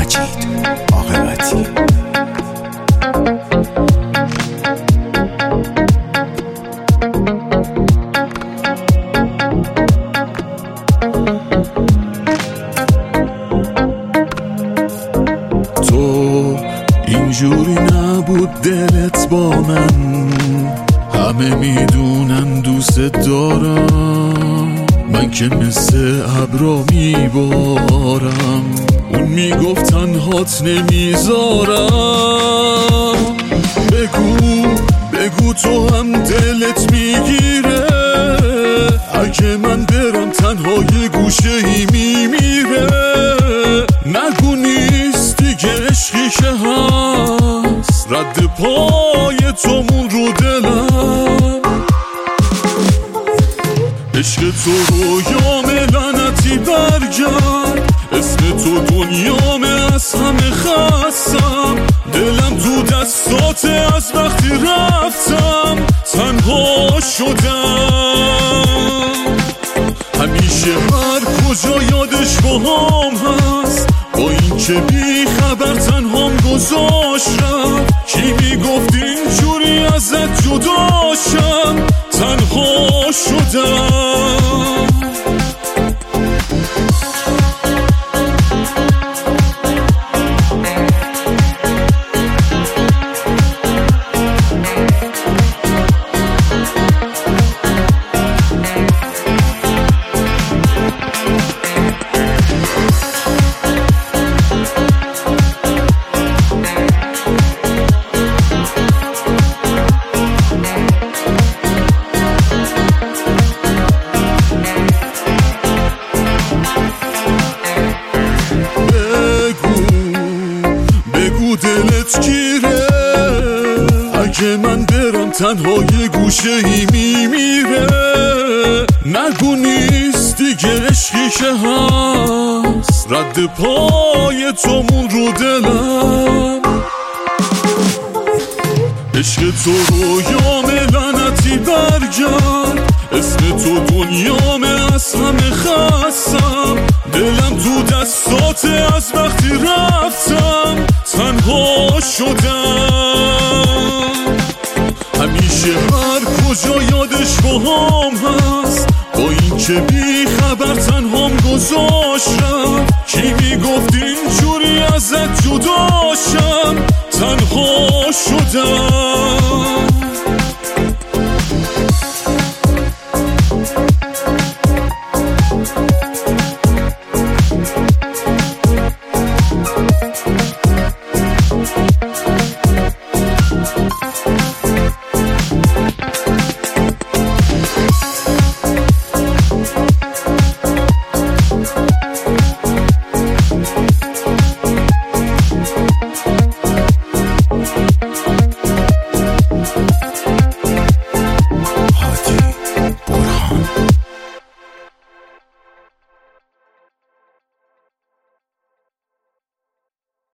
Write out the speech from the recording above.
مجید عاقبتی. تو اینجوری نبود دلت با من، همه میدونن دوست دارم، من که مثل ابرا میبارم، اون میگفت تنهات نمیذارم. بگو تو هم دلت میگیره، اگه من برم تنها یه گوشه ای میمیره. نگو نیست دیگه عشقی که هست، رد پای تو مون رو دلم. عشق تو رویام لعنتی برگرد، اسم تو دنیامه از همه خستم، دلم تو دستاته از وقتی رفتم تنها شدم. همیشه هر کجا یادش باهام هست، با این که بی خبر تنهام گذاشت رفت. کی میگفت اینجوری ازت جداشم، تنها شدم. بگو دلت گیره، اگه من برم تنها یه گوشه ای میمیره. نگو نیست دیگه عشقی که هست، رد پای تو مون رو دلم. عشق تو رویام لعنتی برگرد، اسم تو دنیامه از همه خستم، دلم تو دستاته از وقتی رفتم تنها شدم. همیشه هر کجا یادش باهام هست، با این که بی خبر تنهام گذاشت رفت. کی میگفت اینجوری ازت جداشم، تنها شدم.